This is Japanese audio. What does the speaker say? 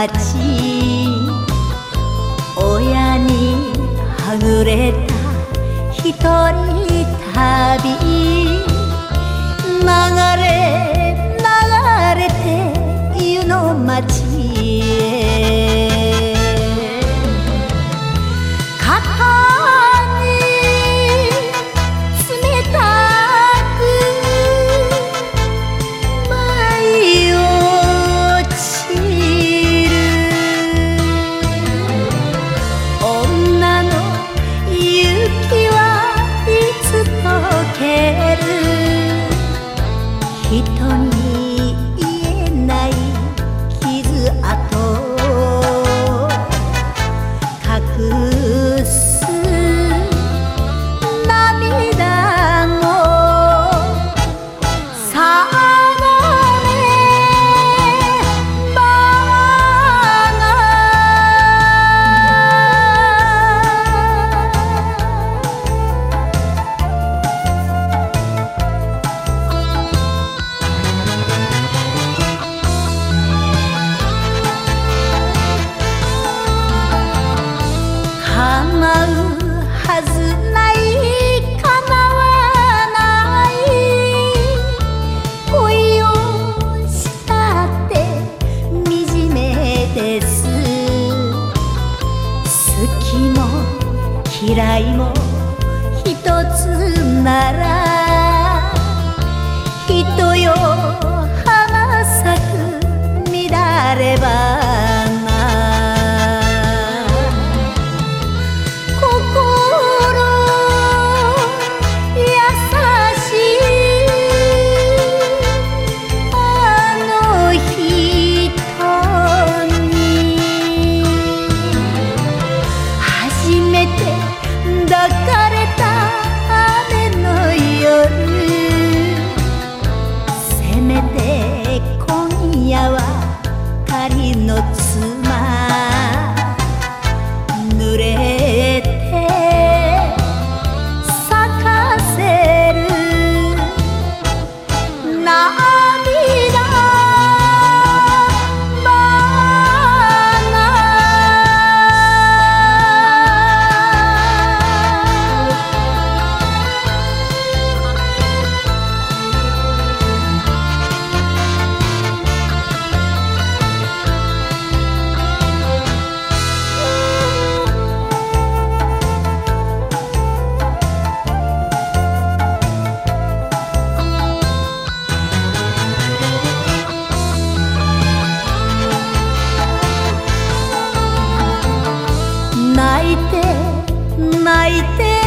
町、親にはぐれた一人旅、流れ流れて湯の町へ、肩に冷たく舞い落ちる女の雪はいつ溶ける、人に言えない傷跡隠す涙もさなめば叶うはずない叶わない恋をしたって惨めです。好きも嫌いも一つなら、人よ花咲く乱れ花、抱かれた雨の夜、せめて今夜は仮の妻、濡れて咲かせる涙泣いて泣いて